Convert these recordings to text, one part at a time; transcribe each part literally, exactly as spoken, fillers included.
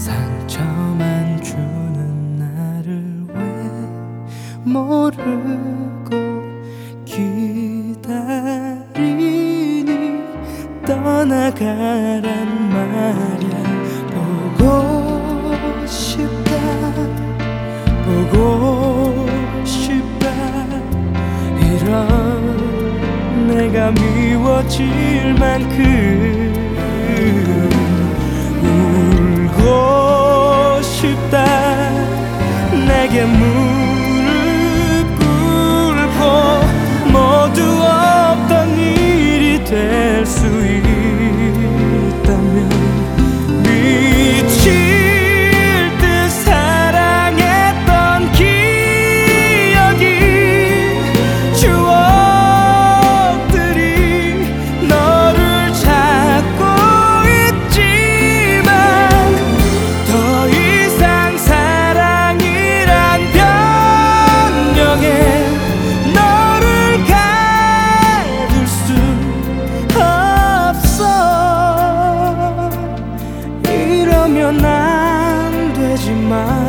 상처만 주는 나를 왜 모르고 기다리니 떠나가란 말야. 보고 싶다 보고 싶다 이런 내가 미워질 만큼 울고 싶다. 내게 무릎 꿇고 모두 없던 일이 될 수 있다면 미칠 듯 사랑했던 기억이 추억들이 너를 찾고 있지만 더 이상 사랑이란 변명에 너를 가둘 수 없어. 이러면 안 되지만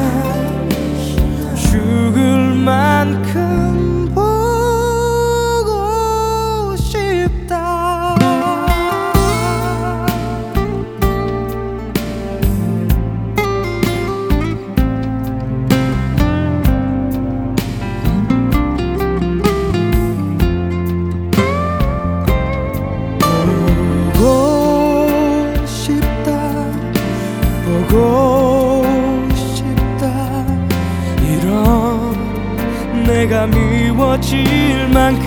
죽을 만큼 보고 싶다. 보고 싶다 보고 싶다 이런 내가 미워질 만큼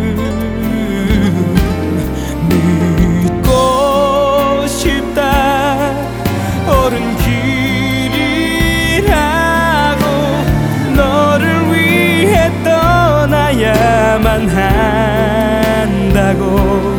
믿고 싶다. 옳은 길이라고 너를 위해 떠나야만 한다고